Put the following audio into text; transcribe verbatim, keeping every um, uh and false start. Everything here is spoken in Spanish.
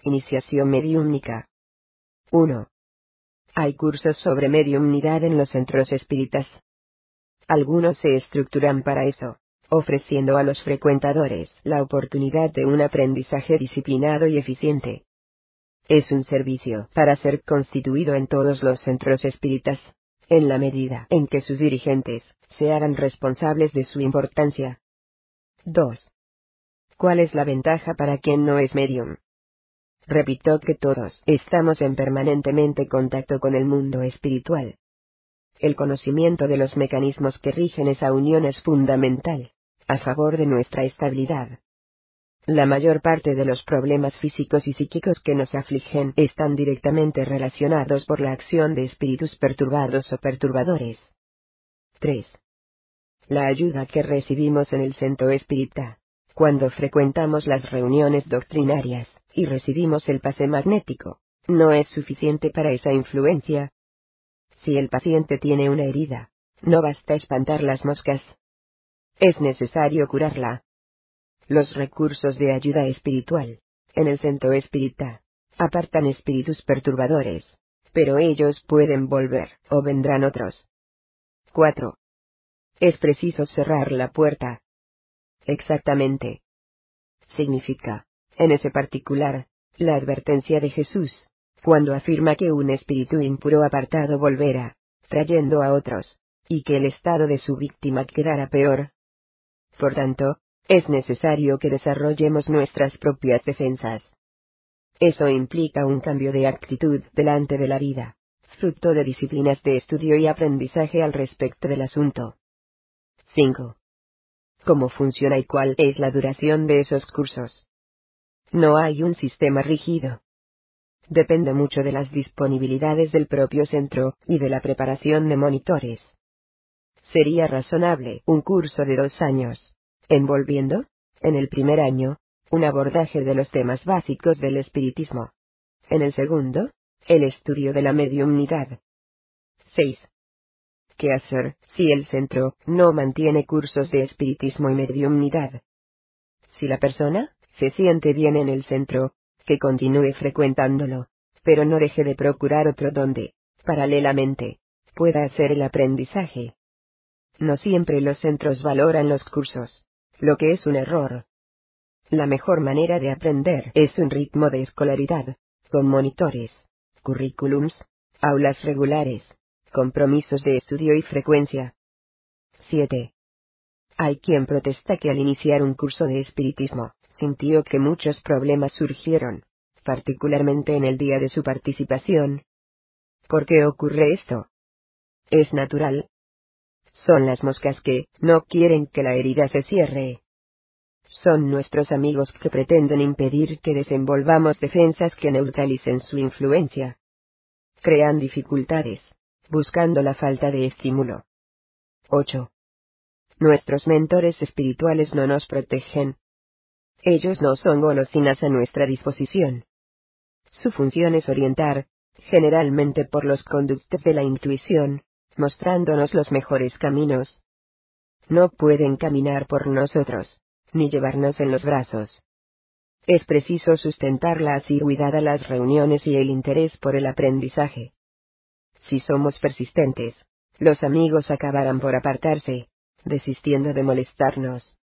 Iniciación mediúmnica. uno. Hay cursos sobre mediumnidad en los centros espíritas. Algunos se estructuran para eso, ofreciendo a los frecuentadores la oportunidad de un aprendizaje disciplinado y eficiente. Es un servicio para ser constituido en todos los centros espíritas, en la medida en que sus dirigentes se hagan responsables de su importancia. dos. ¿Cuál es la ventaja para quien no es medium? Repito que todos estamos en permanentemente contacto con el mundo espiritual. El conocimiento de los mecanismos que rigen esa unión es fundamental, a favor de nuestra estabilidad. La mayor parte de los problemas físicos y psíquicos que nos afligen están directamente relacionados por la acción de espíritus perturbados o perturbadores. tres. La ayuda que recibimos en el centro espírita, cuando frecuentamos las reuniones doctrinarias, y recibimos el pase magnético, no es suficiente para esa influencia. Si el paciente tiene una herida, no basta espantar las moscas. Es necesario curarla. Los recursos de ayuda espiritual, en el centro espírita, apartan espíritus perturbadores, pero ellos pueden volver, o vendrán otros. cuatro. Es preciso cerrar la puerta. Exactamente. Significa, en ese particular, la advertencia de Jesús, cuando afirma que un espíritu impuro apartado volverá, trayendo a otros, y que el estado de su víctima quedará peor. Por tanto, es necesario que desarrollemos nuestras propias defensas. Eso implica un cambio de actitud delante de la vida, fruto de disciplinas de estudio y aprendizaje al respecto del asunto. cinco. ¿Cómo funciona y cuál es la duración de esos cursos? No hay un sistema rígido. Depende mucho de las disponibilidades del propio centro y de la preparación de monitores. Sería razonable un curso de dos años, envolviendo, en el primer año, un abordaje de los temas básicos del espiritismo. En el segundo, el estudio de la mediumnidad. seis. ¿Qué hacer si el centro no mantiene cursos de espiritismo y mediumnidad? Si la persona se siente bien en el centro, que continúe frecuentándolo, pero no deje de procurar otro donde, paralelamente, pueda hacer el aprendizaje. No siempre los centros valoran los cursos, lo que es un error. La mejor manera de aprender es un ritmo de escolaridad, con monitores, currículums, aulas regulares, compromisos de estudio y frecuencia. siete. Hay quien protesta que al iniciar un curso de espiritismo, sintió que muchos problemas surgieron, particularmente en el día de su participación. ¿Por qué ocurre esto? Es natural. Son las moscas que no quieren que la herida se cierre. Son nuestros amigos que pretenden impedir que desenvolvamos defensas que neutralicen su influencia. Crean dificultades, buscando la falta de estímulo. ocho. Nuestros mentores espirituales no nos protegen. Ellos no son golosinas a nuestra disposición. Su función es orientar, generalmente por los conductos de la intuición, mostrándonos los mejores caminos. No pueden caminar por nosotros, ni llevarnos en los brazos. Es preciso sustentar la asiduidad a las reuniones y el interés por el aprendizaje. Si somos persistentes, los amigos acabarán por apartarse, desistiendo de molestarnos.